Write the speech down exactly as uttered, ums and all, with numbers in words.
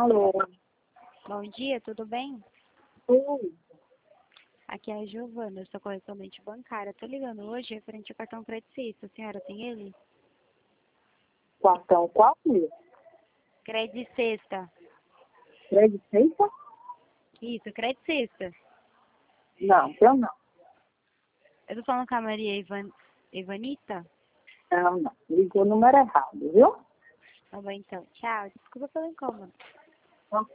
Alô? Bom dia, tudo bem? Oi. Aqui é a Giovana, eu sou correspondente bancária. Tô ligando hoje referente ao cartão Credicista. A senhora tem ele? Cartão qual, filho? Credicista. Credicista? Isso, Credicista. Não, eu não. Eu tô falando com a Maria Ivan... Ivanita? Não, não. Ligou o número errado, viu? Tá bom, então. Tchau. Desculpa pelo incômodo.